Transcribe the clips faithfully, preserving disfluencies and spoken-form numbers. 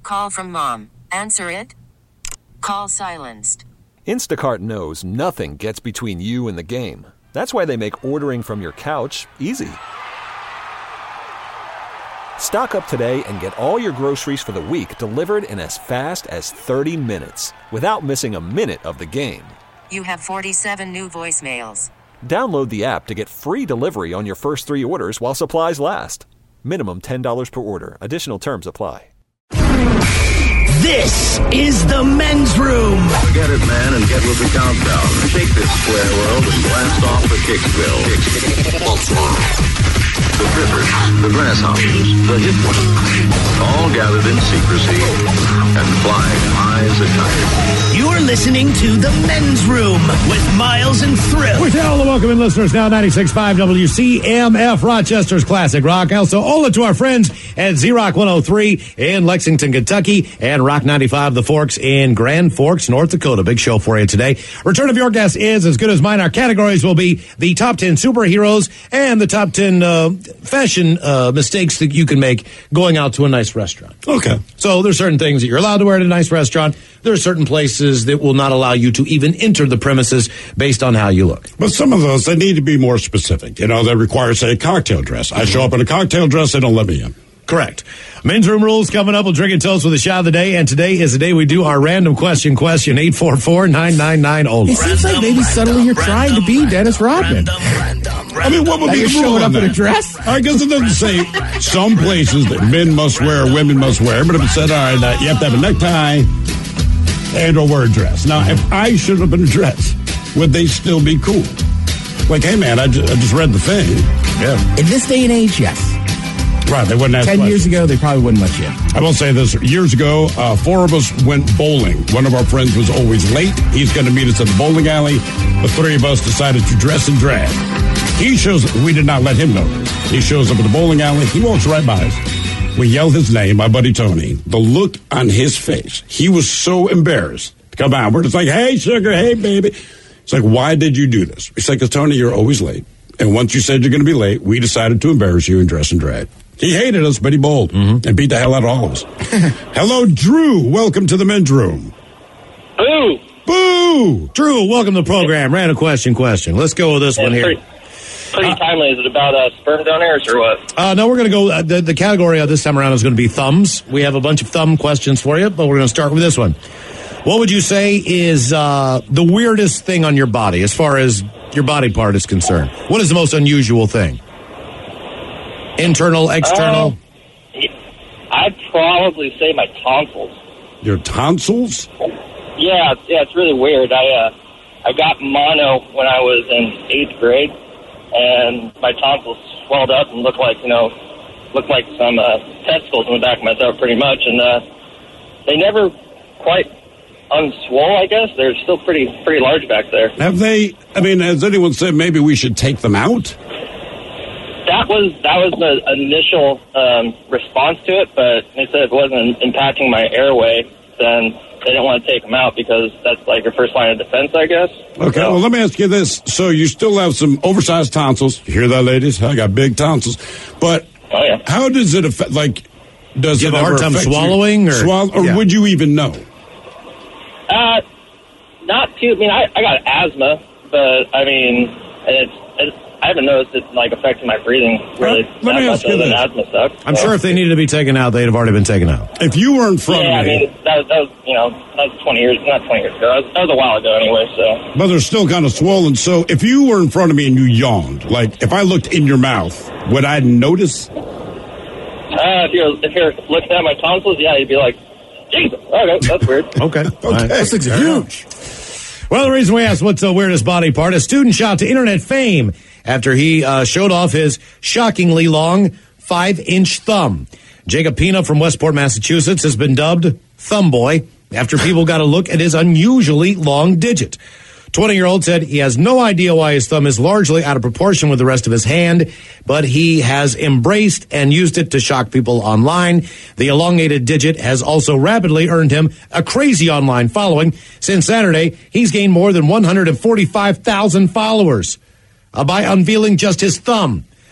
call from mom. Answer it. Call silenced. Instacart knows nothing gets between you and the game. That's why they make ordering from your couch easy. Stock up today and get all your groceries for the week delivered in as fast as thirty minutes without missing a minute of the game. You have forty-seven new voicemails. Download the app to get free delivery on your first three orders while supplies last. Minimum ten dollars per order. Additional terms apply. This is the men's room. Forget it, man, and get with the countdown. Shake this square world and blast off for Kicksville. The Rippers, the Grasshoppers, the Hip Ones, all gathered in secrecy and flying high as a kite. You're listening to the men's room with Miles and Thrill. We tell all the welcoming listeners now, ninety-six point five W C M F, Rochester's Classic Rock. Also, hola to our friends at Z-Rock one oh three in Lexington, Kentucky, and Rock ninety-five The Forks in Grand Forks, North Dakota. Big show for you today. Return of your guest is as good as mine. Our categories will be the top ten superheroes and the top ten uh, fashion uh, mistakes that you can make going out to a nice restaurant. Okay. So there's certain things that you're allowed to wear at a nice restaurant. There are certain places that will not allow you to even enter the premises based on how you look. But some of those, they need to be more specific. You know, they require, say, a cocktail dress. I show up in a cocktail dress, they don't let me in. Correct. Men's Room Rules coming up. We'll drink and toast with a shot of the day. And today is the day we do our random question question. eight four four, nine nine nine, O L A. It seems like maybe subtly you're trying to be Dennis Rodman. I mean, what would Now be you're the rule showing on up in that? a dress? I guess it doesn't say some places that men must wear, women must wear. But if it said, all right, uh, you have to have a necktie and or wear a dress. Now, if I showed up in a dress, would they still be cool? Like, hey, man, I just, I just read the thing. Yeah. In this day and age, yes. Right, they wouldn't ask Ten questions. years ago, they probably wouldn't let you in. I will say this. Years ago, uh, four of us went bowling. One of our friends was always late. He's going to meet us at the bowling alley. The three of us decided to dress and drag. He shows, we did not let him know this. He shows up at the bowling alley. He walks right by us. We yell his name, my buddy Tony. The look on his face, he was so embarrassed to come out. We're just like, hey, sugar, hey, baby. It's like, why did you do this? It's like, because Tony, you're always late. And once you said you're going to be late, we decided to embarrass you and dress and drag. He hated us, but he bowled mm-hmm. and beat the hell out of all of us. Hello, Drew. Welcome to the men's room. Boo. Boo. Drew, welcome to the program. Random question question. Let's go with this yeah, one here. Pretty, pretty uh, timely. Is it about uh, sperm donors or what? Uh, no, we're going to go. Uh, the, the category of this time around is going to be thumbs. We have a bunch of thumb questions for you, but we're going to start with this one. What would you say is uh, the weirdest thing on your body as far as your body part is concerned? What is the most unusual thing? Internal, external? Uh, I'd probably say my tonsils. Your tonsils? Yeah, yeah, it's really weird. I uh, I got mono when I was in eighth grade, and my tonsils swelled up and looked like, you know, looked like some uh, testicles in the back of my throat pretty much, and uh, they never quite unswole, I guess. They're still pretty pretty large back there. Have they, I mean, has anyone said maybe we should take them out? That was that was the initial um, response to it, but they said if it wasn't impacting my airway, then they didn't want to take them out because that's like your first line of defense, I guess. Okay, so, well, let me ask you this. So you still have some oversized tonsils. You hear that, ladies? I got big tonsils. But oh, yeah. How does it affect, like, does you it have a hard time swallowing? You, or swallow, or yeah. would you even know? Uh, not too, I mean, I, I got asthma, but, I mean, it's, it's I haven't noticed it, like, affecting my breathing, really, well, that much other than asthma stuff. I'm so. sure if they needed to be taken out, they'd have already been taken out. If you were in front yeah, of me... Yeah, I mean, that was, that was, you know, that was twenty years, not twenty years ago. That was, that was a while ago anyway, so... But they're still kind of swollen, so if you were in front of me and you yawned, like, if I looked in your mouth, would I notice? Uh, if you're, if you're looking at my tonsils, yeah, you'd be like, Jesus, okay, that's weird. Okay. Okay. Right. Those things are huge. Well, the reason we asked what's the weirdest body part, a student shot to internet fame after he uh, showed off his shockingly long five-inch thumb. Jacob Pina from Westport, Massachusetts, has been dubbed Thumb Boy after people got a look at his unusually long digit. twenty-year-old said he has no idea why his thumb is largely out of proportion with the rest of his hand, but he has embraced and used it to shock people online. The elongated digit has also rapidly earned him a crazy online following. Since Saturday, he's gained more than one hundred forty-five thousand followers uh, by unveiling just his thumb.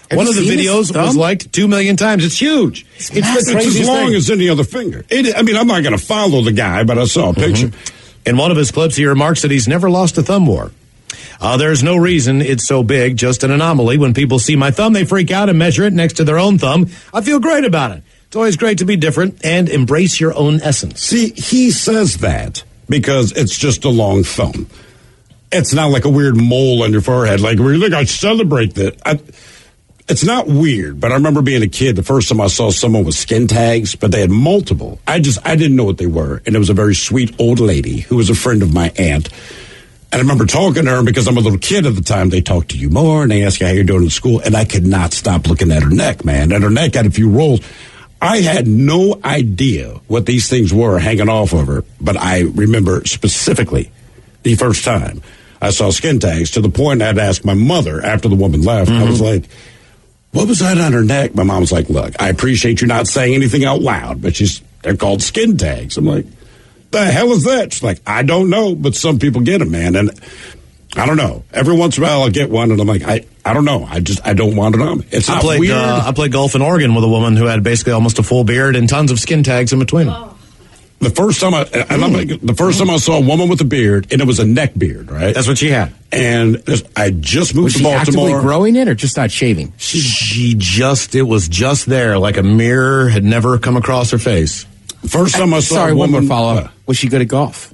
One you of the seen his videos thumb? was liked two million times. It's huge. It's, the It's craziest as long thing. as any other finger. It, I mean, I'm not going to follow the guy, but I saw a picture. In one of his clips, he remarks that he's never lost a thumb war. Uh, there's no reason it's so big, just an anomaly. When people see my thumb, they freak out and measure it next to their own thumb. I feel great about it. It's always great to be different and embrace your own essence. See, he says that because it's just a long thumb. It's not like a weird mole on your forehead. Like, look, I celebrate that. I, it's not weird, but I remember being a kid, the first time I saw someone with skin tags, but they had multiple. I just, I didn't know what they were. And it was a very sweet old lady who was a friend of my aunt. And I remember talking to her, and because I'm a little kid at the time, they talk to you more, and they ask you how you're doing in school, and I could not stop looking at her neck, man. And her neck had a few rolls. I had no idea what these things were hanging off of her, but I remember specifically the first time I saw skin tags, to the point I had to ask my mother after the woman left. Mm-hmm. I was like, what was that on her neck? My mom was like, look, I appreciate you not saying anything out loud, but she's they're called skin tags. I'm like, the hell is that? She's like, I don't know, but some people get them, man. And I don't know. Every once in a while I'll get one, and I'm like, I, I don't know. I just, I don't want it on me. It's not I played, weird. Uh, I played golf in Oregon with a woman who had basically almost a full beard and tons of skin tags in between them. Oh. The first time I, and I'm like, the first time I saw a woman with a beard, and it was a neck beard, right? That's what she had. And this- I just moved Was to she actively Baltimore. growing it or just not shaving? She, she just, it was just there, like a mirror had never come across her face. First time I saw Sorry, a one woman. more follow up. uh, Was she good at golf?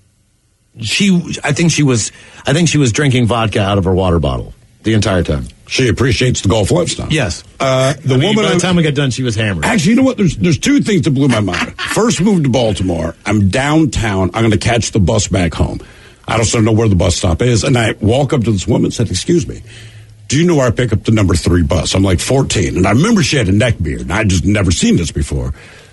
She, I think she was, I think she was drinking vodka out of her water bottle the entire time. she appreciates the golf lifestyle. Yes. Uh, the I mean, woman. by I- the time we got done, she was hammered. Actually, you know what? There's there's two things that blew my mind. First, moved to Baltimore. I'm downtown. I'm going to catch the bus back home. I don't know where the bus stop is, and I walk up to this woman and said, "Excuse me, do you know where I pick up the number three bus?" I'm like fourteen, and I remember she had a neck beard, and I just never seen this before.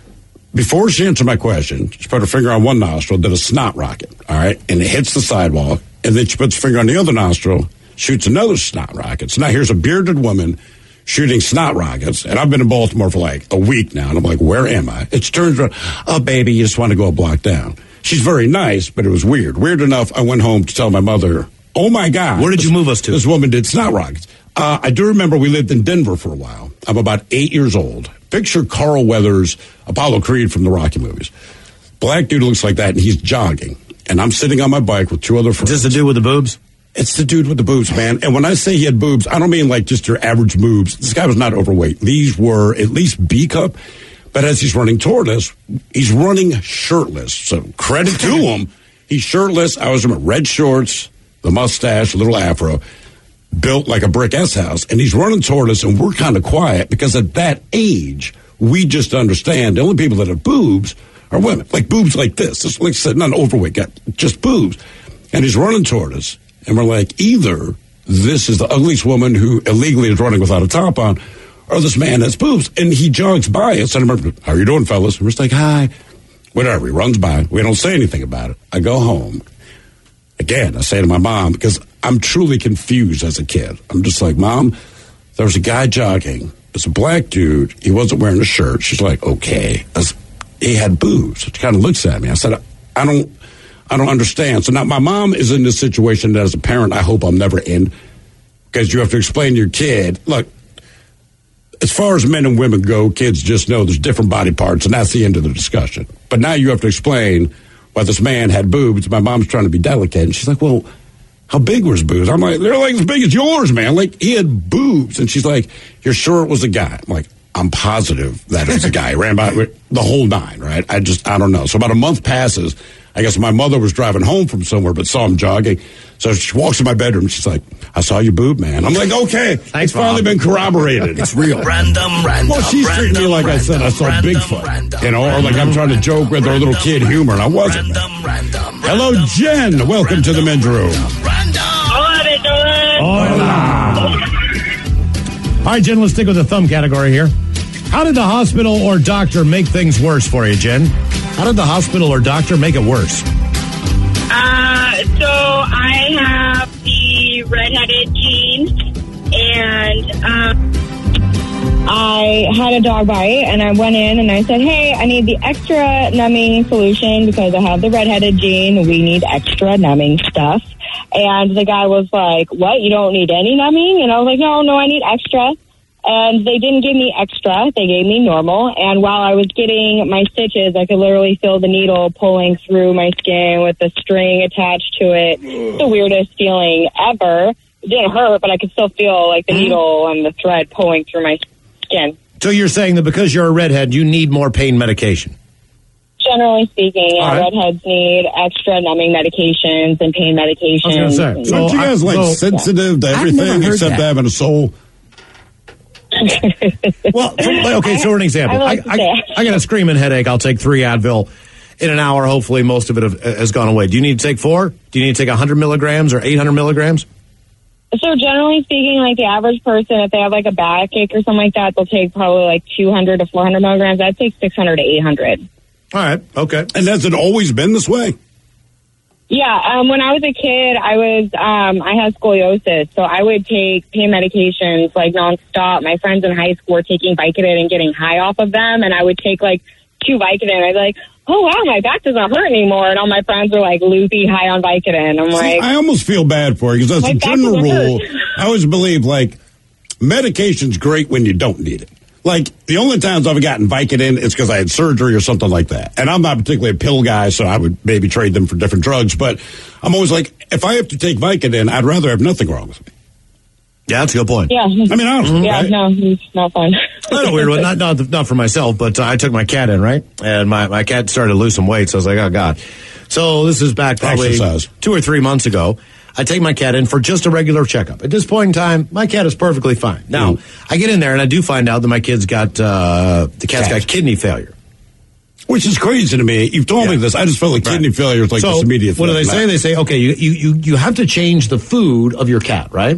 Before she answered my question, she put her finger on one nostril, did a snot rocket, all right, and it hits the sidewalk, and then she puts her finger on the other nostril, shoots another snot rocket. So now here's a bearded woman shooting snot rockets, and I've been in Baltimore for like a week now, and I'm like, where am I? It turns around, oh, baby, you just want to go a block down. She's very nice, but it was weird. Weird enough, I went home to tell my mother, oh, my God. Where did this, you move us to? This woman did snot rockets. Uh, I do remember we lived in Denver for a while. I'm about eight years old. Picture Carl Weathers, Apollo Creed from the Rocky movies. Black dude looks like that, and he's jogging. And I'm sitting on my bike with two other friends. Is this the dude with the boobs? It's the dude with the boobs, man. And when I say he had boobs, I don't mean like just your average boobs. This guy was not overweight. These were at least B cup. But as he's running toward us, he's running shirtless. So credit to him. He's shirtless. I was in red shorts, the mustache, a little afro, built like a brick S house. And he's running toward us, and we're kind of quiet because at that age, we just understand the only people that have boobs are women. Like boobs like this. It's like I said, not an overweight guy, just boobs. And he's running toward us. And we're like, either this is the ugliest woman who illegally is running without a top on, or this man has boobs. And he jogs by us. And I remember, how are you doing, fellas? And we're just like, hi. Whatever. He runs by. We don't say anything about it. I go home. Again, I say to my mom, because I'm truly confused as a kid. I'm just like, Mom, there was a guy jogging. It's a black dude. He wasn't wearing a shirt. She's like, okay. I was, he had boobs. She kind of looks at me. I said, I don't, I don't understand. So now my mom is in this situation that as a parent, I hope I'm never in, because you have to explain to your kid, look, as far as men and women go, kids just know there's different body parts, and that's the end of the discussion. But now you have to explain why this man had boobs. My mom's trying to be delicate, and she's like, well, how big were his boobs? I'm like, they're like as big as yours, man. Like, he had boobs. And she's like, you're sure it was a guy? I'm like, I'm positive that it was a guy. He ran by the whole nine, right? I just, I don't know. So about a month passes. I guess my mother was driving home from somewhere, but saw him jogging. So she walks in my bedroom. She's like, I saw your boob, man. I'm like, okay. Thanks, it's finally Mom. been corroborated. It's real. Random, random. Well, she's treating me like I said I saw random, Bigfoot. random, You know, or like I'm trying to joke with her little kid humor, and I wasn't. man. Random, random. Hello, Jen. Welcome to the men's room. All right, Jen, let's stick with the thumb category here. How did the hospital or doctor make things worse for you, Jen? How did the hospital or doctor make it worse? Uh, so I have the redheaded gene, and um, I had a dog bite, and I went in and I said, hey, I need the extra numbing solution because I have the redheaded gene. We need extra numbing stuff. And the guy was like, what? You don't need any numbing? And I was like, no, no, I need extra. And they didn't give me extra. They gave me normal. And while I was getting my stitches, I could literally feel the needle pulling through my skin with the string attached to it. It's the weirdest feeling ever. It didn't hurt, but I could still feel like the needle and the thread pulling through my skin. So you're saying that because you're a redhead, you need more pain medication? Generally speaking, yeah, All right. redheads need extra numbing medications and pain medications. I was gonna say, So, aren't you guys like so- sensitive to I've never everything heard except that. having a soul? Well, for, okay, so for an example, I I, like to I, say- I got a screaming headache. I'll take three Advil. In an hour, hopefully, most of it have, has gone away. Do you need to take four? Do you need to take one hundred milligrams or eight hundred milligrams? So generally speaking, like the average person, if they have like a backache or something like that, they'll take probably like two hundred to four hundred milligrams. I'd take six hundred to eight hundred. All right, okay. And has it always been this way? Yeah, um, when I was a kid, I was um, I had scoliosis, so I would take pain medications like nonstop. My friends in high school were taking Vicodin and getting high off of them, and I would take like two Vicodin. I'd be like, oh wow, my back doesn't hurt anymore, and all my friends are like loopy high on Vicodin. I'm See, like, I almost feel bad for you because as My a back general doesn't rule, hurt. I always believe like medication's great when you don't need it. Like the only times I've gotten Vicodin is because I had surgery or something like that. And I'm not particularly a pill guy, so I would maybe trade them for different drugs. But I'm always like, if I have to take Vicodin, I'd rather have nothing wrong with me. Yeah, that's a good point. yeah, I mean, honestly, yeah, right? no, it's not fun. That's a weird one. Not, not, not for myself, but uh, I took my cat in, right? And my, my cat started to lose some weight, so I was like, oh, God. So this is back probably Exercise. two or three months ago. I take my cat in for just a regular checkup. At this point in time, my cat is perfectly fine. Now, I get in there and I do find out that my kid's got, uh, the cat's Cat. got kidney failure. Which is crazy to me. You've told me Yeah. this. I just felt like Right. kidney failure is like so this immediate what do they thing. say? They say, okay, you, you, you, you have to change the food of your cat, right?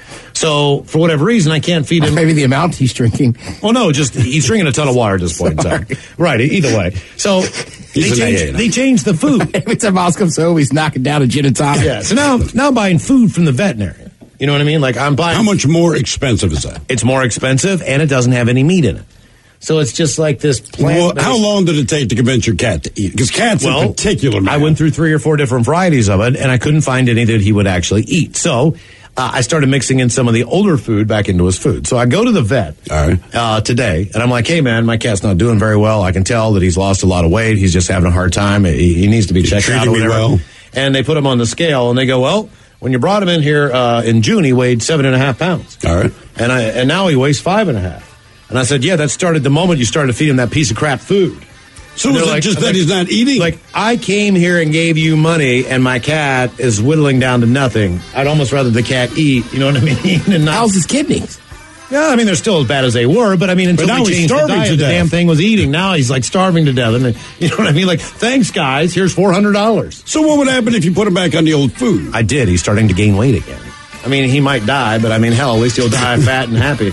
So for whatever reason, I can't feed him. Maybe the amount he's drinking. Well, no, just he's drinking a ton of water at this point in time. Right, either way. So they He's an A A changed, now. they changed the food. Every time Miles comes home, he's knocking down a gin and tonic. Yeah. So now, now I'm buying food from the veterinarian. You know what I mean? Like I'm buying. How much more expensive is that? It's more expensive, and it doesn't have any meat in it. So it's just like this plant. Well, how long did it take to convince your cat to eat? Because cats Well, in particular, man. I went through three or four different varieties of it, and I couldn't find any that he would actually eat. So uh, I started mixing in some of the older food back into his food. So I go to the vet All right. uh, today, and I'm like, hey, man, my cat's not doing very well. I can tell that he's lost a lot of weight. He's just having a hard time. He, he needs to be He's checked out treating or me whatever. well. And they put him on the scale, and they go, well, when you brought him in here uh, in June, he weighed seven and a half pounds. All right. And, I, and now he weighs five and a half. And I said, yeah, that started the moment you started to feed him that piece of crap food. So And is they're it like- just I'm that like- he's not eating? Like, I came here and gave you money, and my cat is whittling down to nothing. I'd almost rather the cat eat, you know what I mean? And not, How's his kidneys? yeah, I mean, they're still as bad as they were, but I mean, until But now we he's changed the starving diet, to the death. damn thing was eating. Now he's like starving to death. And you know what I mean? Like, thanks, guys. Here's four hundred dollars. so what would happen if you put him back on the old food? I did. He's starting to gain weight again. I mean, he might die, but I mean, hell, at least he'll die fat and happy.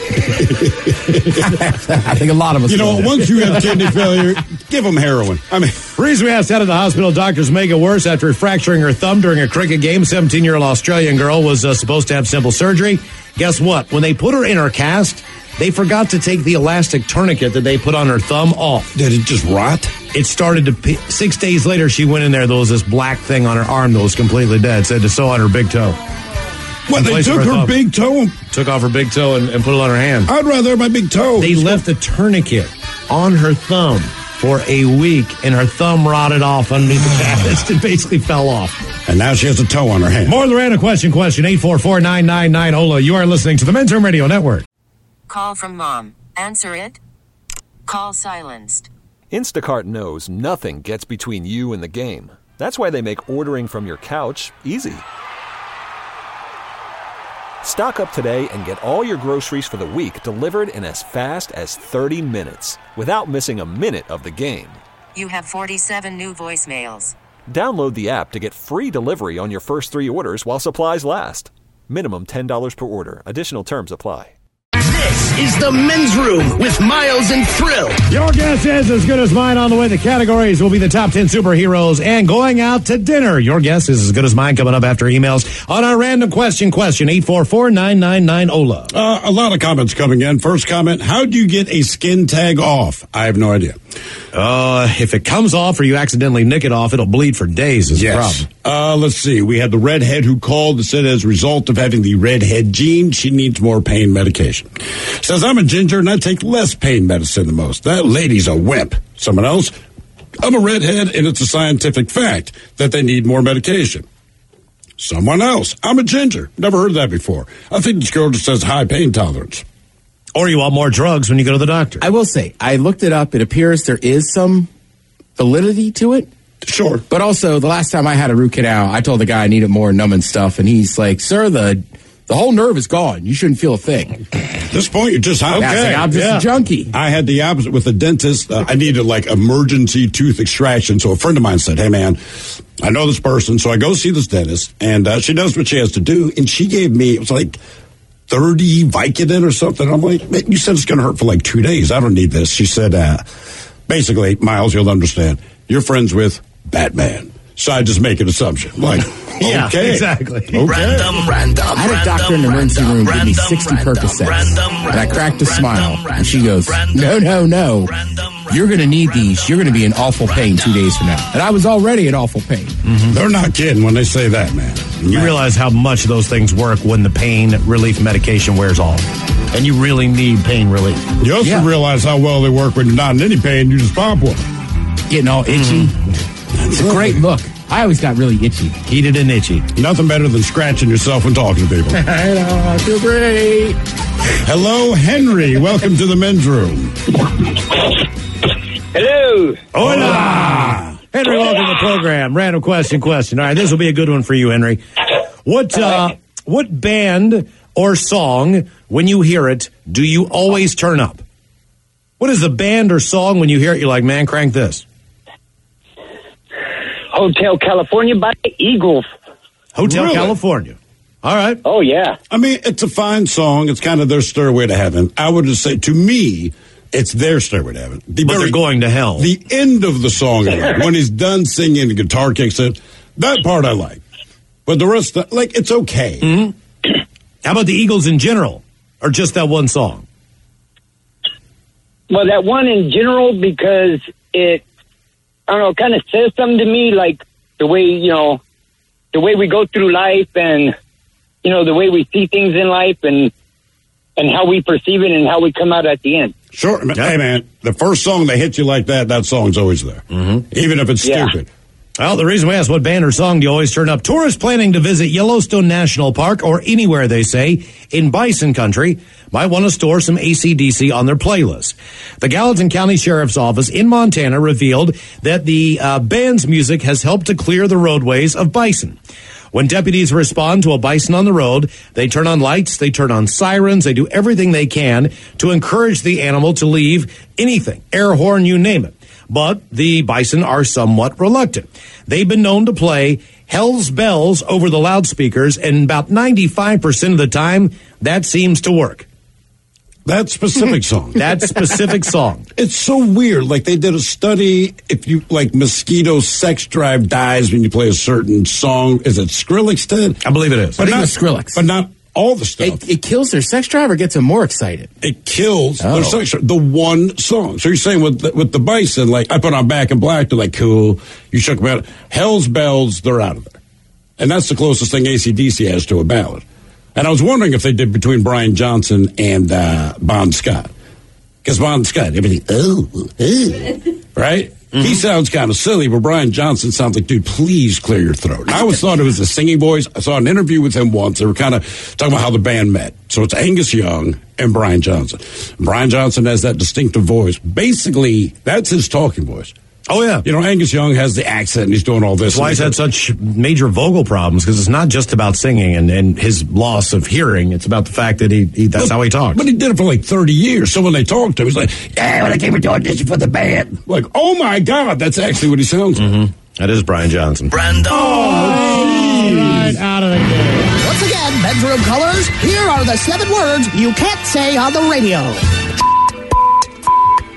I think a lot of us. You know, will. once you have kidney failure, give him heroin. I mean, Reason we asked out of the hospital, doctors make it worse after fracturing her thumb during a cricket game. seventeen-year-old Australian girl was uh, supposed to have simple surgery. Guess what? When they put her in her cast, they forgot to take the elastic tourniquet that they put on her thumb off. did it just rot? It started to... Pe- Six days later, she went in there. There was this black thing on her arm that was completely dead. Said to sew on her big toe. What, In they place of took her her thumb. big toe? Took off her big toe and, and put it on her hand. I'd rather have my big toe. They left a tourniquet on her thumb for a week, and her thumb rotted off underneath the cast. It basically fell off. And now she has a toe on her hand. More of the random question question, eight four four, nine nine nine, O L A. You are listening to the Men's Room Radio Network. Call from mom. Answer it. Call silenced. Instacart knows nothing gets between you and the game. That's why they make ordering from your couch easy. Stock up today and get all your groceries for the week delivered in as fast as thirty minutes without missing a minute of the game. You have forty-seven new voicemails. Download the app to get free delivery on your first three orders while supplies last. Minimum ten dollars per order. Additional terms apply. This is the Men's Room with Miles and Thrill. Your guess is as good as mine on the way. The categories will be the top ten superheroes and going out to dinner. Your guess is as good as mine coming up after emails on our random question question, eight four four, nine nine nine, O L A. Uh, a lot of comments coming in. First comment, how do you get a skin tag off? I have no idea. Uh, if it comes off or you accidentally nick it off, it'll bleed for days is Yes. the problem. Uh, let's see. We had the redhead who called and said as a result of having the redhead gene, she needs more pain medication. Says, I'm a ginger and I take less pain medicine than most. That lady's a wimp. Someone else, I'm a redhead and it's a scientific fact that they need more medication. Someone else, I'm a ginger. Never heard that before. I think this girl just has high pain tolerance. Or you want more drugs when you go to the doctor. I will say, I looked it up. It appears there is some validity to it. Sure. But also, the last time I had a root canal, I told the guy I needed more numbing stuff, and he's like, sir, the the whole nerve is gone. You shouldn't feel a thing. At this point, you're just high. Yeah, it's like, I'm just yeah. a junkie. I had the opposite with the dentist. Uh, I needed like emergency tooth extraction. So a friend of mine said, hey, man, I know this person. So I go see this dentist, and uh, she knows what she has to do. And she gave me, it was like thirty Vicodin or something. I'm like, man, you said it's going to hurt for like two days. I don't need this. She said, uh, basically, Miles, you'll understand. You're friends with Batman. So I just make an assumption. Like, Yeah, okay. exactly. Okay. Random, random. I had a doctor in the emergency room give me sixty Percocets, and I cracked a smile, and she goes, no, no, no, you're going to need these. You're going to be in awful pain two days from now. And I was already in awful pain. Mm-hmm. They're not kidding when they say that, man. You Man. realize how much those things work when the pain relief medication wears off. And you really need pain relief. You also Yeah. realize how well they work when you're not in any pain. You just pop one. Getting all itchy. It's a great look. I always got really itchy. Heated and itchy. Nothing better than scratching yourself when talking to people. I know, I feel great. Hello, Henry. Welcome to the men's room. Hello. Hola! Henry, welcome to the program. Random question, question. All right, this will be a good one for you, Henry. What uh, what band or song, when you hear it, do you always turn up? What is the band or song when you hear it, you're like, man, crank this? Hotel California by Eagles. Hotel Really? California. All right. Oh, yeah. I mean, it's a fine song. It's kind of their stairway to heaven. I would just say, to me, it's their stairway to heaven. The But very- they're going to hell. The end of the song, I like. When he's done singing, the guitar kicks in. That part I like. But the rest, like, it's okay. Mm-hmm. How about the Eagles in general? Or just that one song? Well, that one in general, because it, I don't know, kind of says something to me, like the way, you know, the way we go through life and, you know, the way we see things in life and and how we perceive it and how we come out at the end. Sure. Hey, man, the first song that hits you like that, that song's always there. Mm-hmm. Even if it's Yeah. stupid. Well, the reason we asked what band or song do you always turn up, tourists planning to visit Yellowstone National Park or anywhere, they say, in bison country might want to store some A C D C on their playlist. The Gallatin County Sheriff's Office in Montana revealed that the uh, band's music has helped to clear the roadways of bison. When deputies respond to a bison on the road, they turn on lights, they turn on sirens, they do everything they can to encourage the animal to leave anything, air horn, you name it. But the bison are somewhat reluctant. They've been known to play Hell's Bells over the loudspeakers, and about ninety-five percent of the time, that seems to work. That specific song. That specific song. It's so weird. Like, they did a study. If you, like, mosquito sex drive dies when you play a certain song. Is it Skrillex did? I believe it is. I think not, it was Skrillex. But not all the stuff. It, it kills their sex drive or gets them more excited? It kills Oh. their sex drive. The one song. So you're saying with the, with the bison, like, I put on Back in Black, they're like, cool. You shook them out. Hell's Bells, they're out of there. And that's the closest thing A C D C has to a ballad. And I was wondering if they did between Brian Johnson and uh, Bon Scott. Because Bon Scott, everything, oh, oh right? Mm-hmm. He sounds kind of silly, but Brian Johnson sounds like, dude, please clear your throat. And I always thought it was the singing voice. I saw an interview with him once. They were kind of talking about how the band met. So it's Angus Young and Brian Johnson. Brian Johnson has that distinctive voice. Basically, that's his talking voice. Oh, yeah. You know, Angus Young has the accent and he's doing all this. That's why he's had such major vocal problems, because it's not just about singing and, and his loss of hearing. It's about the fact that he, he that's but, how he talks. But he did it for like thirty years. So when they talked to him, he's like, yeah, when I came to audition for the band. Like, oh my God, that's actually what he sounds like. Mm-hmm. That is Brian Johnson. Random. Right out of the game. Once again, bedroom colors, here are the seven words you can't say on the radio.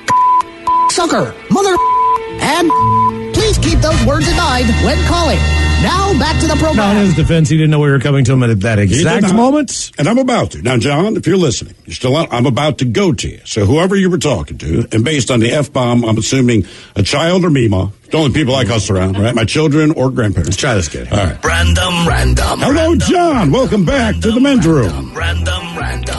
Sucker, mother, and please keep those words in mind when calling. Now back to the Now, in program. his defense, he didn't know we were coming to him at that He did exact not. moment. And I'm about to. Now, John, if you're listening, you're still on. I'm about to go to you. So whoever you were talking to, and based on the F-bomb, I'm assuming a child or Mima. The only people I cuss around, right? My children or grandparents. Let's try this kid. All right. Random, random. Hello, random, John. Welcome back to the men's room. Random, random.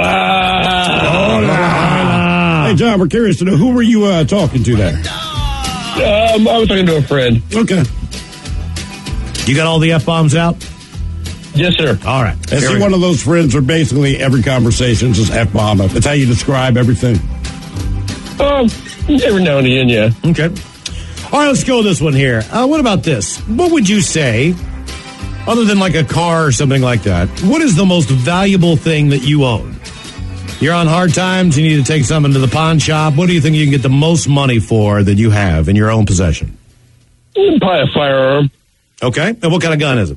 Hey, John, we're curious to know, who were you uh, talking to there? Um, I was talking to a friend. Okay. You got all the F-bombs out? Yes, sir. All right. Is Here he we one go. of those friends where basically every conversation is just F-bomb? That's how you describe everything? Um, every now and again, yeah. Okay. All right, let's go with this one here. Uh, what about this? What would you say, other than like a car or something like that, what is the most valuable thing that you own? You're on hard times, you need to take something to the pawn shop. What do you think you can get the most money for that you have in your own possession? Probably a firearm. Okay. And what kind of gun is it?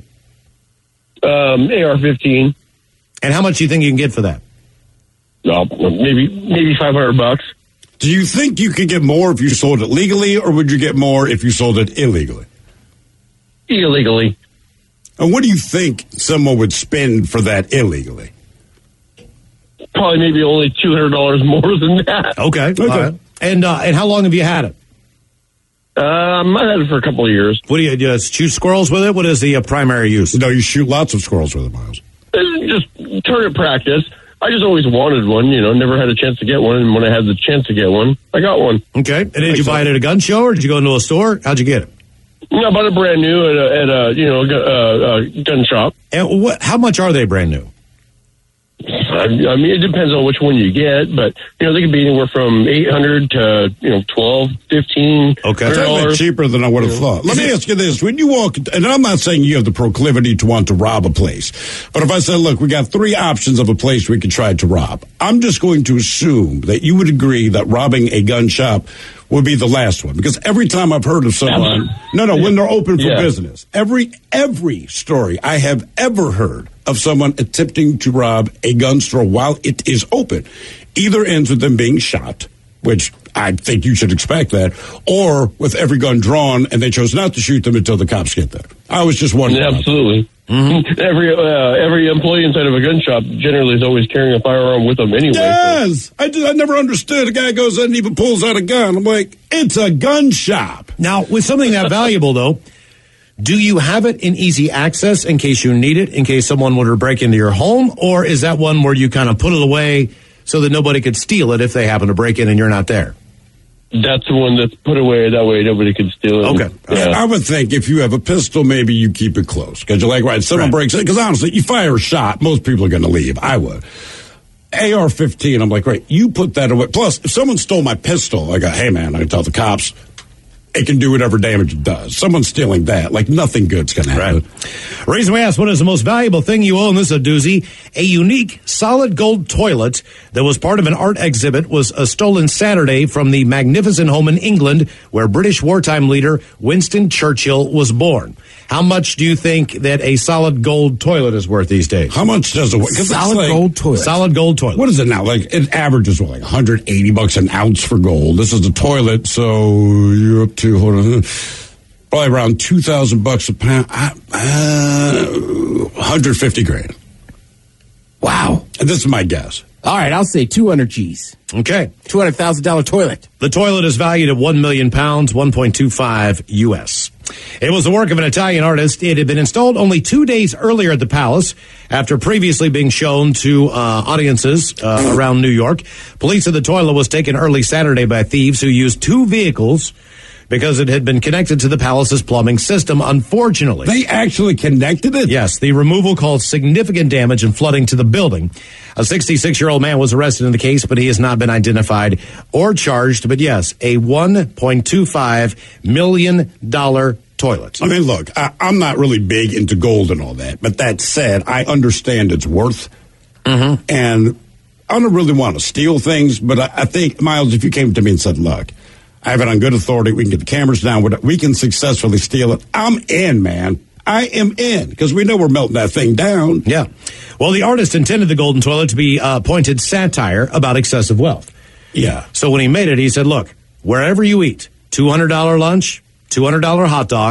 Um, A R fifteen. And how much do you think you can get for that? No, maybe maybe five hundred bucks. Do you think you could get more if you sold it legally, or would you get more if you sold it illegally? Illegally. And what do you think someone would spend for that illegally? Probably maybe only two hundred dollars more than that. Okay. Okay. All right. And uh, and how long have you had it? Um, I had it for a couple of years. What do you do? You shoot squirrels with it? What is the uh, primary use? No, you shoot lots of squirrels with it, Miles. It's just target practice. I just always wanted one, you know, never had a chance to get one. And when I had the chance to get one, I got one. Okay. And did you buy it at a gun show, or did you go into a store? How'd you get it? No, I bought it brand new at a, at a you know, a, a, a gun shop. And what? How much are they brand new? I, I mean, it depends on which one you get, but, you know, they could be anywhere from eight hundred to, you know, twelve, fifteen. Okay. It's a little bit cheaper than I would have thought. Let me ask you this. When you walk, and I'm not saying you have the proclivity to want to rob a place, but if I said, look, we got three options of a place we could try to rob, I'm just going to assume that you would agree that robbing a gun shop would be the last one. Because every time I've heard of someone, no, no, when they're open for Yeah. business, every, every story I have ever heard of someone attempting to rob a gun store while it is open either ends with them being shot, which I think you should expect that, or with every gun drawn and they chose not to shoot them until the cops get there. I was just wondering. Yeah, absolutely. Mm-hmm. Every uh, every employee inside of a gun shop generally is always carrying a firearm with them anyway. Yes, I, just, I never understood. A guy goes in and even pulls out a gun. I'm like, it's a gun shop. Now, with something that valuable, though, do you have it in easy access in case you need it, in case someone were to break into your home, or is that one where you kind of put it away so that nobody could steal it if they happen to break in and you're not there? That's the one that's put away. That way nobody can steal it. Okay. Yeah. I would think if you have a pistol, maybe you keep it close. Because you're like, right, someone Right. breaks it. Because honestly, you fire a shot, most people are going to leave. I would. A R fifteen, I'm like, right, you put that away. Plus, if someone stole my pistol, I go, hey, man, I can tell the cops. It can do whatever damage it does. Someone stealing that, like nothing good's going to happen. Right. Reason we asked, what is the most valuable thing you own? This is a doozy. A unique solid gold toilet that was part of an art exhibit was uh, stolen Saturday from the magnificent home in England where British wartime leader Winston Churchill was born. How much do you think that a solid gold toilet is worth these days? How much does it weigh? 'Cause it's Solid like- gold toilet. Solid gold toilet. What is it now? Like it averages what, like one hundred eighty bucks an ounce for gold. This is a toilet, so you're up to hold on, probably around two thousand bucks a pound. Uh, uh, one hundred fifty grand. Wow. And this is my guess. All right, I'll say two hundred G's. Okay. two hundred thousand dollars toilet. The toilet is valued at one million pounds, one point two five U S. It was the work of an Italian artist. It had been installed only two days earlier at the palace after previously being shown to uh, audiences uh, around New York. Police said the toilet was taken early Saturday by thieves who used two vehicles because it had been connected to the palace's plumbing system, unfortunately. They actually connected it? Yes, the removal caused significant damage and flooding to the building. A sixty-six-year-old man was arrested in the case, but he has not been identified or charged. But yes, a one point two five million dollars toilet. I mean, look, I, I'm not really big into gold and all that, but that said, I understand its worth. Mm-hmm. And I don't really want to steal things, but I, I think, Miles, if you came to me and said, look, I have it on good authority, we can get the cameras down, we can successfully steal it, I'm in, man. I am in, because we know we're melting that thing down. Yeah. Well, the artist intended the golden toilet to be uh, pointed satire about excessive wealth. Yeah. So when he made it, he said, look, wherever you eat, two hundred dollars lunch, two hundred dollars hot dog,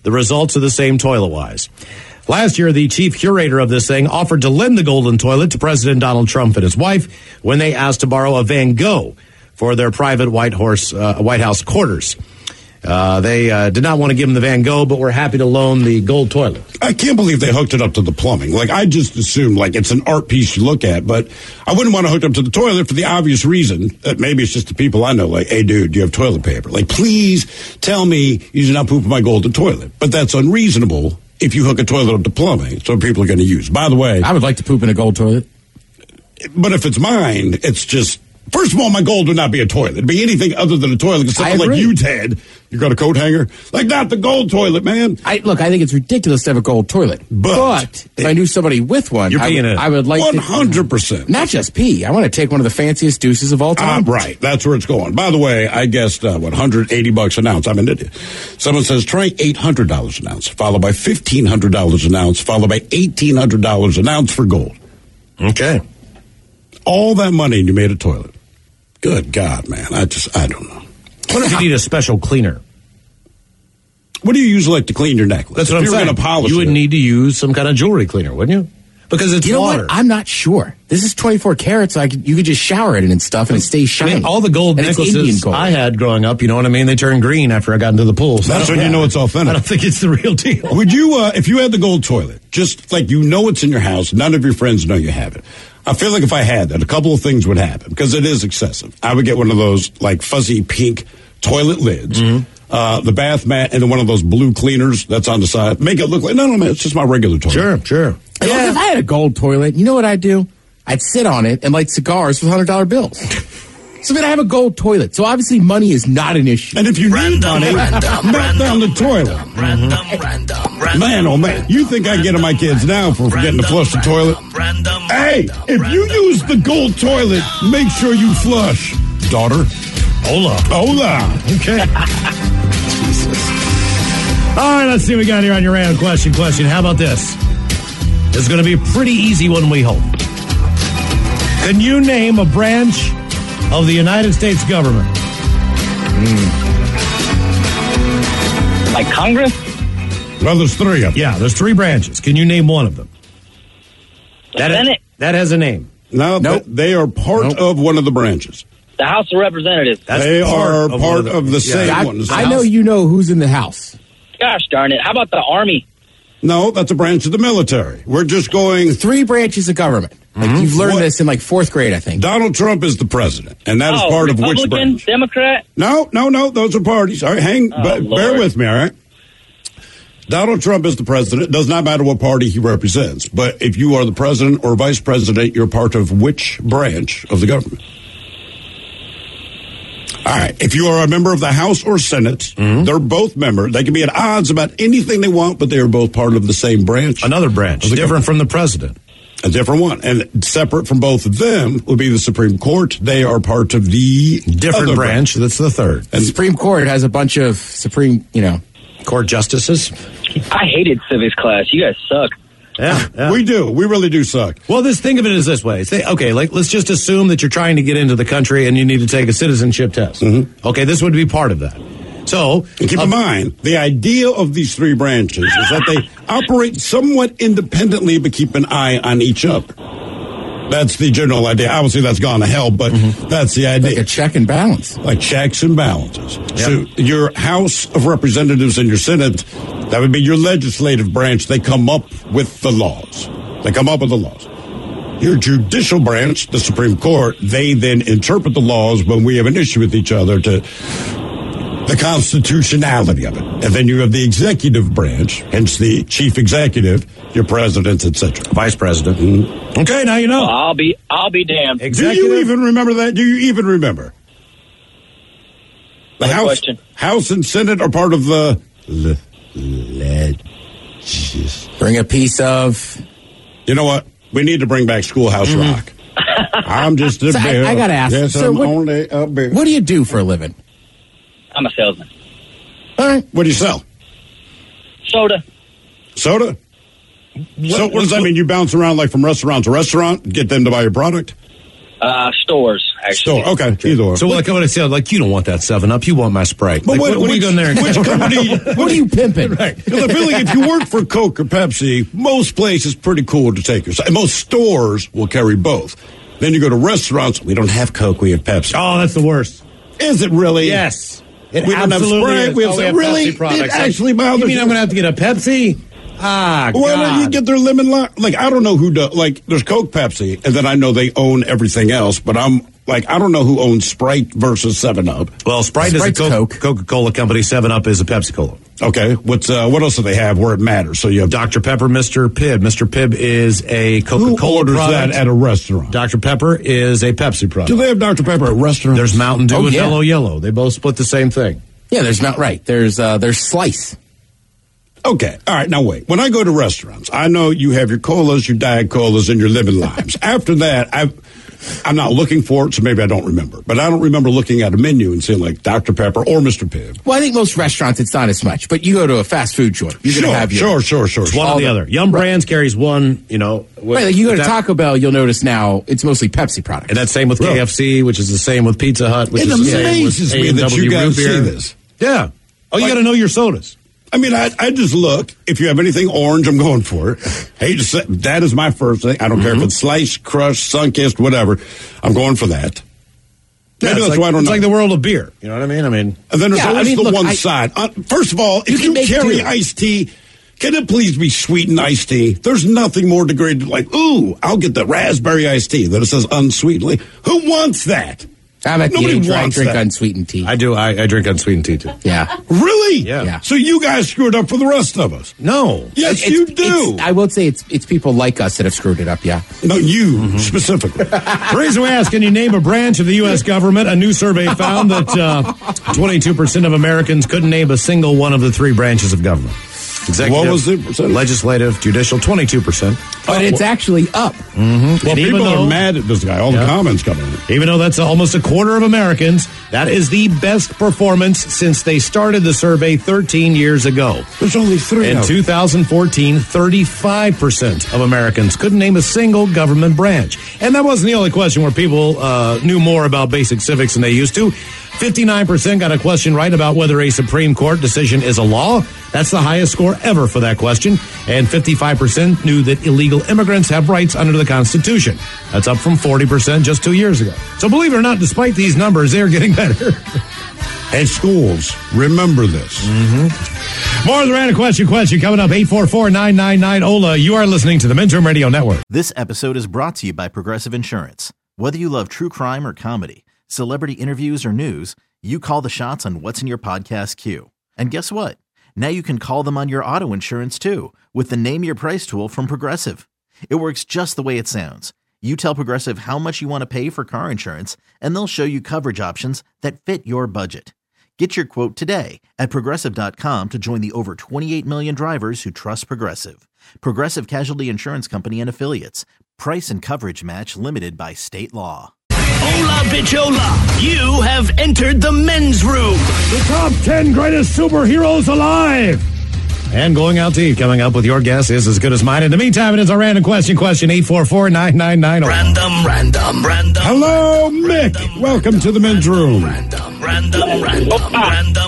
The results are the same toilet-wise. Last year, the chief curator of this thing offered to lend the golden toilet to President Donald Trump and his wife when they asked to borrow a Van Gogh for their private White, Horse, uh, White House quarters. Uh, they uh, did not want to give him the Van Gogh, but were happy to loan the gold toilet. I can't believe they hooked it up to the plumbing. Like, I just assumed, like, it's an art piece you look at, but I wouldn't want to hook it up to the toilet for the obvious reason that maybe it's just the people I know, like, hey, dude, do you have toilet paper? Like, please tell me you did not poop in my golden toilet. But that's unreasonable if you hook a toilet up to plumbing, so people are going to use. By the way, I would like to poop in a gold toilet. But if it's mine, it's just, first of all, my gold would not be a toilet. It'd be anything other than a toilet. Because someone like you, Ted, you got a coat hanger? Like, not the gold toilet, man. I, look, I think it's ridiculous to have a gold toilet. But, but if I knew somebody with one, you're I, peeing would, it. I would like one hundred percent. To, not just pee. I want to take one of the fanciest deuces of all time. Uh, right. That's where it's going. By the way, I guessed, uh, what, one hundred eighty bucks an ounce. I'm an idiot. Someone says, Trey, eight hundred dollars an ounce, followed by fifteen hundred dollars an ounce, followed by eighteen hundred dollars an ounce for gold. Okay. All that money and you made a toilet. Good God, man. I just, I don't know. What if you need a special cleaner? What do you use like to clean your necklace? That's if what I'm you're saying. Gonna polish you would it. need to use some kind of jewelry cleaner, wouldn't you? Because it's you know water. What? I'm not sure. This is twenty-four carats. So I could, you could just shower it and stuff, and it stays shiny. I mean, all the gold and necklaces gold. I had growing up, you know what I mean? They turned green after I got into the pool. So That's when yeah. you know it's authentic. I don't think it's the real deal. Would you, uh, if you had the gold toilet, just like you know it's in your house, none of your friends know you have it. I feel like if I had that, a couple of things would happen because it is excessive. I would get one of those like fuzzy pink toilet lids, mm-hmm. uh, the bath mat, and then one of those blue cleaners that's on the side. Make it look like, no, no, man, it's just my regular toilet. Sure, sure. Yeah. Look, if I had a gold toilet, you know what I'd do? I'd sit on it and light cigars with one hundred dollar bills. So then I have a gold toilet. So obviously money is not an issue. And if you random, need money, random, knock down the toilet. Random, mm-hmm. random, random, man, oh man, you think I get on my kids now for forgetting to flush the toilet? Random, hey, if you use the gold toilet, make sure you flush. Daughter. Hola. Hola. Okay. Jesus. All right, let's see what we got here on your random question. Question. How about this? This is going to be a pretty easy one, we hope. Can you name a branch of the United States government? Mm. Like Congress? Well, there's three of them. Yeah, there's three branches. Can you name one of them? The that Senate? Has, that has a name. No, nope. they are part nope. of one of the branches. The House of Representatives. That's they part are of part of the, of the same yeah, ones. I, I know you know who's in the House. Gosh darn it. How about the Army? No, that's a branch of the military. We're just going... Three branches of government. Like mm-hmm. You've learned what? this in like fourth grade, I think. Donald Trump is the president, and that oh, is part Republican, of which branch? Democrat? No, no, no. Those are parties. All right, hang. Oh, b- bear with me, all right? Donald Trump is the president. It does not matter what party he represents. But if you are the president or vice president, you're part of which branch of the government? All right. If you are a member of the House or Senate, mm-hmm. they're both members. They can be at odds about anything they want, but they are both part of the same branch. Another branch, different government. From the president. A different one. And separate from both of them would be the Supreme Court. They are part of the different other branch. branch. That's the third. And the Supreme Court has a bunch of Supreme, you know, court justices. I hated civics class. You guys suck. Yeah, yeah, we do. We really do suck. Well, this think of it as this way. Say, okay, like let's just assume that you're trying to get into the country and you need to take a citizenship test. Mm-hmm. Okay, this would be part of that. So, and keep uh, in mind, the idea of these three branches is that they operate somewhat independently, but keep an eye on each other. That's the general idea. Obviously, that's gone to hell, but mm-hmm. that's the idea. Like a check and balance. Like checks and balances. Yep. So your House of Representatives and your Senate, that would be your legislative branch. They come up with the laws. They come up with the laws. Your judicial branch, the Supreme Court, they then interpret the laws when we have an issue with each other to the constitutionality of it. And then you have the executive branch, hence the chief executive, your president, et cetera. Vice president. Mm-hmm. Okay, now you know. Well, I'll be I'll be damned. Executive? Do you even remember that? Do you even remember? The House, question. House and Senate are part of the le- legis. Bring a piece of... You know what? We need to bring back Schoolhouse mm-hmm. Rock. I'm just a so bear. I, I got to ask. Yes, sir, I'm what, only a bear. What do you do for a living? I'm a salesman. All right. What do you sell? Soda. Soda? What, so what does that mean? You bounce around like from restaurant to restaurant, get them to buy your product? Uh, stores, actually. Store, okay, either or. So, like, what I said, like, you don't want that seven up. You want my Sprite. But Like, what, what, what are you which- doing there? Which company? What are you pimping? Right. Because I feel like if you work for Coke or Pepsi, most places pretty cool to take your side. Most stores will carry both. Then you go to restaurants. We don't have Coke. We have Pepsi. Oh, that's the worst. Is it really? Yes. It We don't have absolutely Sprite. is. We have Oh, some- really? Pepsi products. It actually bothers You mean you? I'm going to have to get a Pepsi? Ah, Why God. don't you get their lemon lime? Like, I don't know who does. Like, there's Coke, Pepsi, and then I know they own everything else, but I'm like, I don't know who owns Sprite versus seven up. Well, Sprite Sprite's is a Coke, Coke. Coca-Cola company. seven up is a Pepsi-Cola. Okay. What's, uh, what else do they have where it matters? So you have Doctor Pepper, Mister Pibb. Mister Pibb is a Who Coca-Cola orders product. that at a restaurant? Doctor Pepper is a Pepsi product. Do they have Doctor Pepper at restaurants? There's Mountain Dew Oh, and yeah. Mellow Yellow. They both split the same thing. Yeah, there's not right. There's uh, there's Slice. Okay. All right. Now, wait. When I go to restaurants, I know you have your colas, your Diet Colas, and your lemon limes. After that, I, I'm not looking for it, so maybe I don't remember. But I don't remember looking at a menu and seeing, like, Doctor Pepper or Mister Pibb. Well, I think most restaurants it's not as much, but you go to a fast food joint, you're Sure, going to have your sure, sure, sure. It's one all or the the- other. Yum Brands carries one, you know. with- right. Like you go to that- Taco Bell, you'll notice now it's mostly Pepsi products. And that's same with Really? K F C, which is the same with Pizza Hut, which It is the same amazes with me A and that W you guys root beer. see this. Yeah. Oh, you Like- got to know your sodas. I mean, I, I just look. If you have anything orange, I'm going for it. Hate to say, that is my first thing. I don't care if it's sliced, crushed, sun-kissed, whatever. I'm going for that. Yeah, Maybe it's that's like, why I don't it's know. like the world of beer. You know what I mean? I mean, And then there's Yeah, I always mean, the look, one I- side. Uh, first of all, You if can you make carry do. iced tea, can it please be sweetened iced tea? There's nothing more degraded like, ooh, I'll get the raspberry iced tea that it says unsweetenly. Who wants that? I'm at Nobody the age where I wants drink that. unsweetened tea. I do. I, I drink unsweetened tea, too. yeah. Really? Yeah. Yeah. So you guys screwed up for the rest of us. No. Yes, It's- you it's- do. I will say it's it's people like us that have screwed it up. Yeah. No, you Mm-hmm. specifically. The reason we ask, can you name a branch of the U S government? A new survey found that uh, twenty-two percent of Americans couldn't name a single one of the three branches of government. Executive, What was the percentage? legislative, judicial, twenty-two percent. But it's actually up. Mm-hmm. Well, And even people though- are mad at this guy. All Yeah. the comments coming in. Even though that's almost a quarter of Americans, that is the best performance since they started the survey thirteen years ago. There's only three. In of them. two thousand fourteen, thirty-five percent of Americans couldn't name a single government branch. And that wasn't the only question where people uh, knew more about basic civics than they used to. fifty-nine percent got a question right about whether a Supreme Court decision is a law. That's the highest score ever for that question. And fifty-five percent knew that illegal immigrants have rights under the Constitution. That's up from forty percent just two years ago. So believe it or not, despite these numbers, they're getting better. Hey, schools, remember this. Mm-hmm. More of the random question question coming up. eight four four, nine nine nine, O L A. You are listening to the Men's Room Radio Network. This episode is brought to you by Progressive Insurance. Whether you love true crime or comedy, celebrity interviews or news, you call the shots on what's in your podcast queue. And guess what? Now you can call them on your auto insurance too with the Name Your Price tool from Progressive. It works just the way it sounds. You tell Progressive how much you want to pay for car insurance, and they'll show you coverage options that fit your budget. Get your quote today at Progressive dot com to join the over twenty-eight million drivers who trust Progressive. Progressive Casualty Insurance Company and Affiliates. Price and coverage match limited by state law. Hola, bichola. You have entered the men's room. The top ten greatest superheroes alive. And going out to eat, coming up with your guess is as good as mine. In the meantime, it is our random question, question eight four four, nine nine nine. Random, random, random. Hello, Mick. Welcome to the men's room. Random, random, random, random.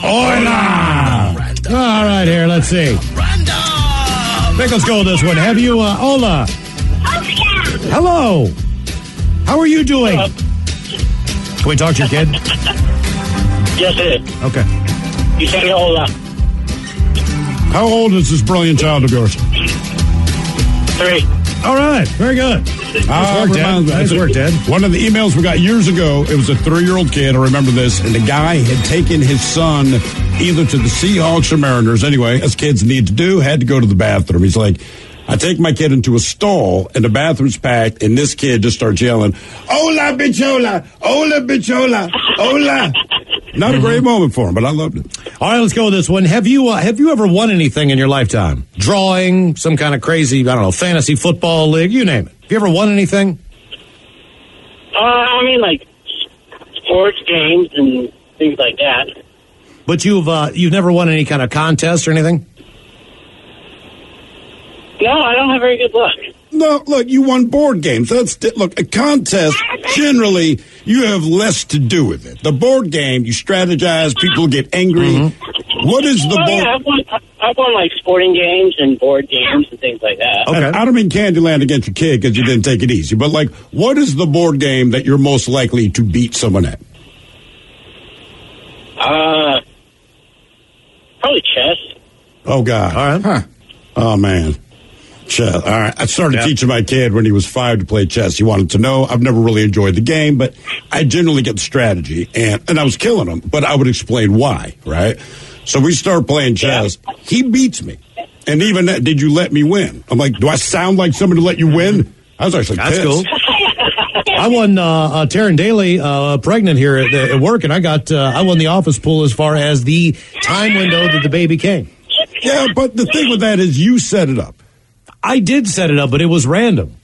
Hola. All right, here, let's see. Random. Mick, let's go with this one. Have you, uh, Ola? Hello. How are you doing? Can we talk to your kid? Yes, it is. Okay. You said hola. How old is this brilliant child of yours? Three. All right, very good. Ah, Nice work, Dad. reminds me- Nice work, Dad. One of the emails we got years ago, it was a three-year-old kid, I remember this, and the guy had taken his son either to the Seahawks or Mariners, anyway, as kids need to do, had to go to the bathroom. He's like, I take my kid into a stall, and the bathroom's packed, and this kid just starts yelling, Hola, bichola! Hola, bichola! Hola! Not a great moment for him, but I loved it. All right, let's go with this one. Have you uh, have you ever won anything in your lifetime? Drawing, some kind of crazy, I don't know, fantasy football league, you name it. Have you ever won anything? Uh, I mean, like sports games and things like that. But you've uh, you've never won any kind of contest or anything? No, I don't have very good luck. No, look, you won board games. That's look, a contest, generally, you have less to do with it. The board game, you strategize, people get angry. Mm-hmm. What is the well, board? Yeah, I've won, I've won, like, sporting games and board games and things like that. Okay. I don't mean Candyland against your kid because you didn't take it easy. But, like, what is the board game that you're most likely to beat someone at? Uh, probably chess. Oh, God. All right. Huh. Oh, man. Chess. All right. I started yep. teaching my kid when he was five to play chess. He wanted to know. I've never really enjoyed the game, but I generally get the strategy, and, and I was killing him, but I would explain why, right? So we start playing chess. Yeah. He beats me. And even that, did you let me win? I'm like, do I sound like somebody to let you win? I was actually That's pissed. cool. I won uh, uh, Taryn Daly uh, pregnant here at, at work, and I got uh, I won the office pool as far as the time window that the baby came. Yeah, but the thing with that is you set it up. I did set it up, but it was random.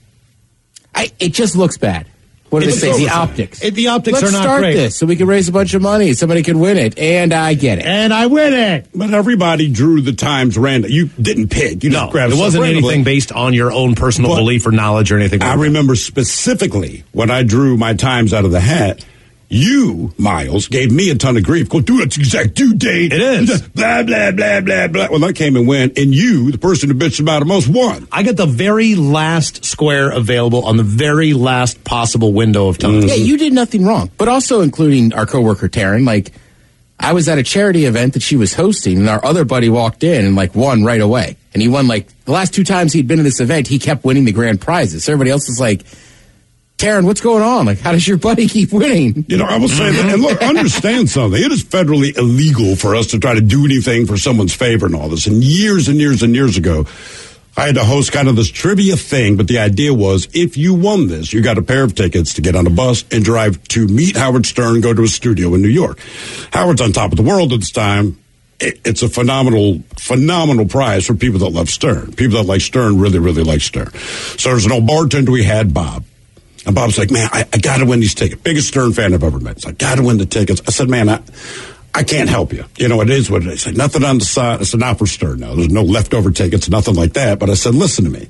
I, it just looks bad. What do they say? The optics. It, the optics Let's are not start great. this so we can raise a bunch of money. Somebody can win it, and I get it. And I win it. But everybody drew the times random. You didn't pick. You just no, grabbed it wasn't randomly. anything based on your own personal But belief or knowledge or anything like I that. remember specifically when I drew my times out of the hat, you, Miles, gave me a ton of grief. Go, dude, it's exact due date. It is. Blah, blah, blah, blah, blah. Well, I came and went, and you, the person who bitched about it most, won. I got the very last square available on the very last possible window of time. Mm-hmm. Yeah, you did nothing wrong. But also including our coworker, Taryn, like, I was at a charity event that she was hosting, and our other buddy walked in and, like, won right away. And he won, like, the last two times he'd been to this event, he kept winning the grand prizes. So everybody else was like, Taryn, what's going on? Like, how does your buddy keep winning? You know, I will say that, and look, understand something. It is federally illegal for us to try to do anything for someone's favor and all this. And years and years and years ago, I had to host kind of this trivia thing, but the idea was if you won this, you got a pair of tickets to get on a bus and drive to meet Howard Stern, go to his studio in New York. Howard's on top of the world at this time. It's a phenomenal, phenomenal prize for people that love Stern. People that like Stern really, really like Stern. So there's an old bartender we had, Bob. And Bob's like, man, I, I got to win these tickets. Biggest Stern fan I've ever met. He's like, got to win the tickets. I said, man, I, I can't help you. You know, it is what it is. Like, nothing on the side. I said, not for Stern now. There's no leftover tickets, nothing like that. But I said, listen to me.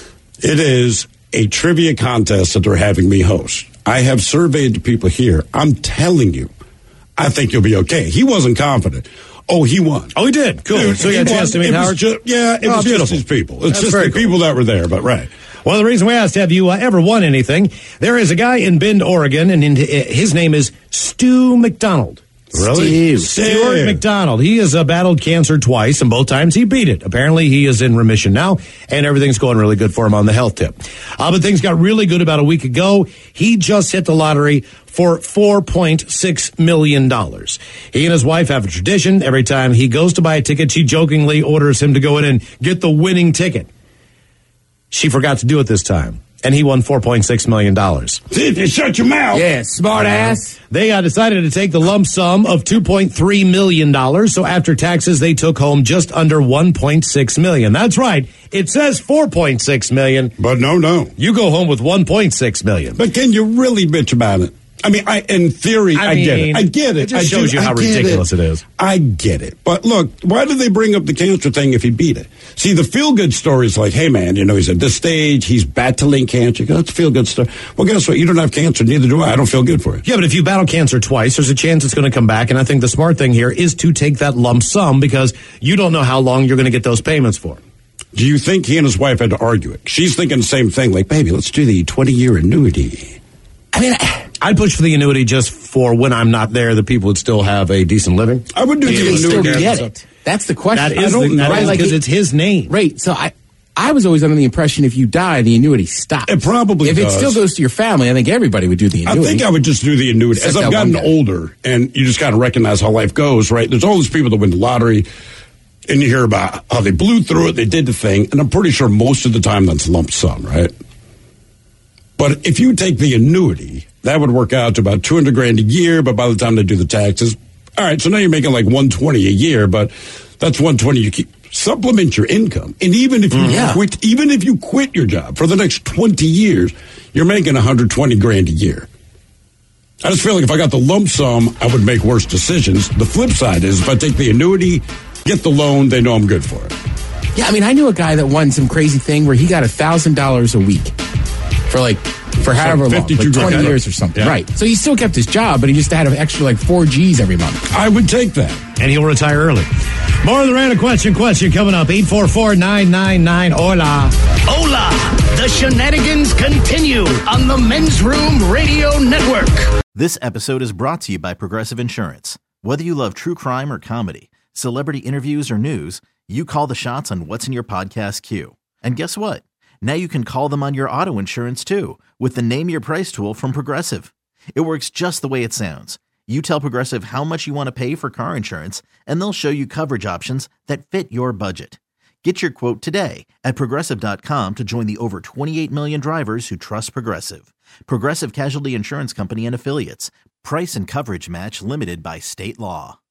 It is a trivia contest that they're having me host. I have surveyed the people here. I'm telling you, I think you'll be okay. He wasn't confident. Oh, he won. Oh, he did. Cool. Dude, so you had a chance to meet Howard? Just, yeah, it oh, was beautiful. just his people. It's That's just the cool. people that were there, but right. Well, the reason we asked, have you uh, ever won anything? There is a guy in Bend, Oregon, and in, uh, his name is Stu McDonald. Really? Steve. Stuart McDonald. He has uh, battled cancer twice, and both times he beat it. Apparently, he is in remission now, and everything's going really good for him on the health tip. Uh, but things got really good about a week ago. He just hit the lottery for four point six million dollars. He and his wife have a tradition. Every time he goes to buy a ticket, she jokingly orders him to go in and get the winning ticket. She forgot to do it this time, and he won four point six million dollars. See, if you shut your mouth. Yeah, smart ass. They uh, decided to take the lump sum of two point three million dollars, so after taxes, they took home just under one point six million dollars. That's right. It says four point six million dollars. But no, no. You go home with one point six million dollars. But can you really bitch about it? I mean, I, in theory, I, I mean, get it. I get it. It just I shows do, you how ridiculous it. it is. I get it. But look, why did they bring up the cancer thing if he beat it? See, the feel-good story is like, hey, man, you know, he's at this stage, he's battling cancer. You go, that's a feel-good story. Well, guess what? You don't have cancer, neither do I. I don't feel good for it. Yeah, but if you battle cancer twice, there's a chance it's going to come back, and I think the smart thing here is to take that lump sum because you don't know how long you're going to get those payments for. Do you think he and his wife had to argue it? She's thinking the same thing, like, baby, let's do the twenty-year annuity. I mean, I'd push for the annuity just for when I'm not there, that people would still have a decent living. I would do Do the they still annuity. get it? That's the question. That is I don't the, know. that is Like because it- it's his name. Right. So I, I was always under the impression if you die, the annuity stops. It probably If does. it still goes to your family, I think everybody would do the I annuity. think I would just do the annuity. Except As I've that gotten one guy. older, and you just kind of recognize how life goes, right? There's all these people that win the lottery, and you hear about how they blew through it, they did the thing, and I'm pretty sure most of the time that's lump sum, right? But if you take the annuity, that would work out to about two hundred grand a year, but by the time they do the taxes, all right, so now you're making like one twenty a year, but that's one twenty you keep. Supplement your income. And even if you Yeah. quit, even if you quit your job for the next twenty years, you're making one hundred twenty grand a year. I just feel like if I got the lump sum, I would make worse decisions. The flip side is if I take the annuity, get the loan, they know I'm good for it. Yeah, I mean, I knew a guy that won some crazy thing where he got one thousand dollars a week for like, for however long, like twenty years or something. Yeah. Right. So he still kept his job, but he just had an extra like four G's every month. I would take that. And he'll retire early. More of the random question question coming up. eight four four, nine nine nine, hola. Hola! The shenanigans continue on the Men's Room Radio Network. This episode is brought to you by Progressive Insurance. Whether you love true crime or comedy, celebrity interviews or news, you call the shots on what's in your podcast queue. And guess what? Now you can call them on your auto insurance too with the Name Your Price tool from Progressive. It works just the way it sounds. You tell Progressive how much you want to pay for car insurance, and they'll show you coverage options that fit your budget. Get your quote today at Progressive dot com to join the over twenty-eight million drivers who trust Progressive. Progressive Casualty Insurance Company and Affiliates. Price and coverage match limited by state law.